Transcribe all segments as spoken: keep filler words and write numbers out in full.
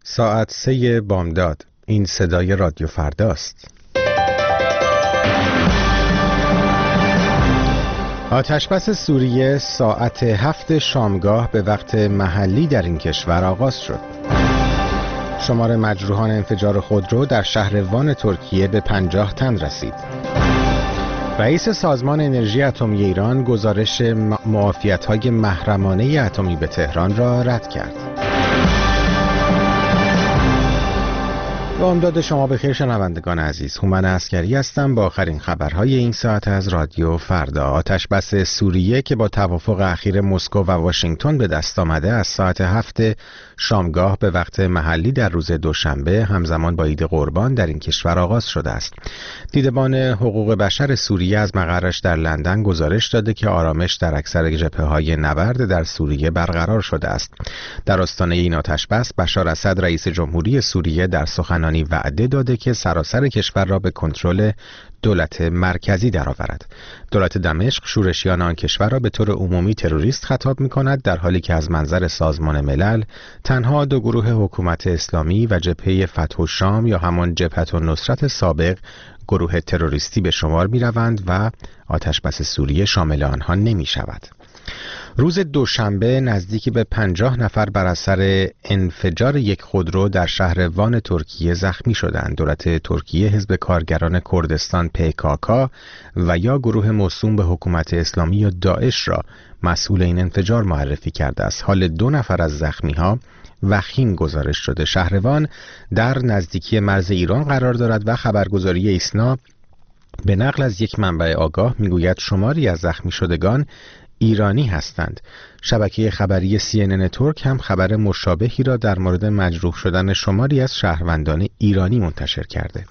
ساعت سه بامداد. این صدای رادیو فرداست. آتشبس سوریه ساعت هفت شامگاه به وقت محلی در این کشور آغاز شد. شمار مجروحان انفجار خودرو در شهر وان ترکیه به پنجاه تن رسید. رئیس سازمان انرژی اتمی ایران گزارش معافیت‌های محرمانه اتمی به تهران را رد کرد. بامداد شما بخیر شنوندگان عزیز. هومن عسکری هستم با آخرین خبرهای این ساعت از رادیو فردا. آتشبس سوریه که با توافق اخیر مسکو و واشنگتن به دست آمده از ساعت هفت شامگاه به وقت محلی در روز دوشنبه همزمان با عید قربان در این کشور آغاز شده است. دیدبان حقوق بشر سوریه از مقرش در لندن گزارش داده که آرامش در اکثر جبهه‌های نبرد در سوریه برقرار شده است. در آستانه این آتشبس بشار اسد رئیس جمهوری سوریه در سخنرانی وعده داده که سراسر کشور را به کنترل دولت مرکزی درآورد. دولت دمشق شورشیان آن کشور را به طور عمومی تروریست خطاب می‌کند، در حالی که از منظر سازمان ملل تنها دو گروه حکومت اسلامی و جبهه فتح الشام یا همان جبهة النصرت سابق گروه تروریستی به شمار می‌روند و آتشبس سوریه شامل آنها نمی‌شود. روز دوشنبه نزدیک به پنجاه نفر بر اثر انفجار یک خودرو در شهر وان ترکیه زخمی شدند. دولت ترکیه حزب کارگران کردستان پی کی کی و یا گروه موسوم به حکومت اسلامی یا داعش را مسئول این انفجار معرفی کرده است. حال دو نفر از زخمی‌ها وخیم گزارش شده. شهر وان در نزدیکی مرز ایران قرار دارد و خبرگزاری ایسنا به نقل از یک منبع آگاه میگوید شماری از زخمی شدگان ایرانی هستند. شبکه خبری سی ان ان ترک هم خبر مشابهی را در مورد مجروح شدن شماری از شهروندان ایرانی منتشر کرده.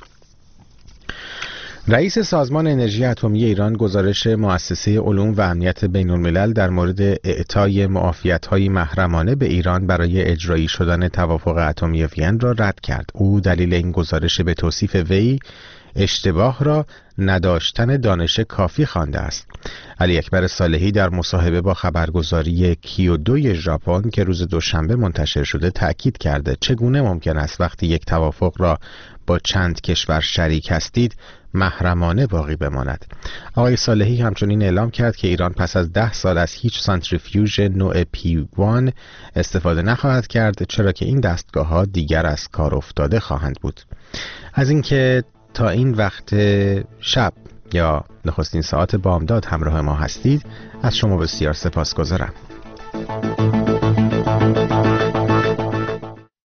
رئیس سازمان انرژی اتمی ایران گزارش مؤسسه علوم و امنیت بین الملل در مورد اعطای معافیت‌های محرمانه به ایران برای اجرایی شدن توافق اتمی وین را رد کرد. او دلیل این گزارش به توصیف وی اشتباه را نداشتن دانش کافی خوانده است. علی اکبر صالحی در مصاحبه با خبرگزاری کیودو ژاپن که روز دوشنبه منتشر شده تأکید کرده چگونه ممکن است وقتی یک توافق را با چند کشور شریک هستید محرمانه باقی بماند. آقای صالحی همچنین اعلام کرد که ایران پس از ده سال از هیچ سانتریفیوژ نوع پی وان استفاده نخواهد کرد، چرا که این دستگاه‌ها دیگر از کار افتاده خواهند بود. از اینکه تا این وقت شب یا نخستین ساعت بامداد همراه ما هستید از شما بسیار سپاسگزارم.